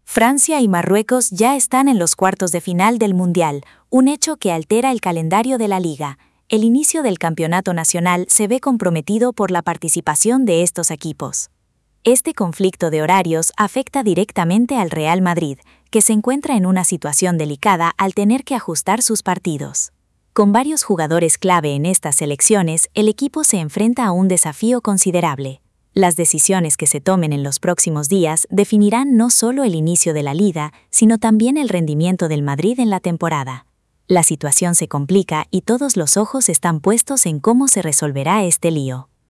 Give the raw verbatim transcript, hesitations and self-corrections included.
Francia y Marruecos ya están en los cuartos de final del Mundial, un hecho que altera el calendario de la liga. El inicio del campeonato nacional se ve comprometido por la participación de estos equipos. Este conflicto de horarios afecta directamente al Real Madrid, que se encuentra en una situación delicada al tener que ajustar sus partidos. Con varios jugadores clave en estas selecciones, el equipo se enfrenta a un desafío considerable. Las decisiones que se tomen en los próximos días definirán no solo el inicio de la liga, sino también el rendimiento del Madrid en la temporada. La situación se complica y todos los ojos están puestos en cómo se resolverá este lío.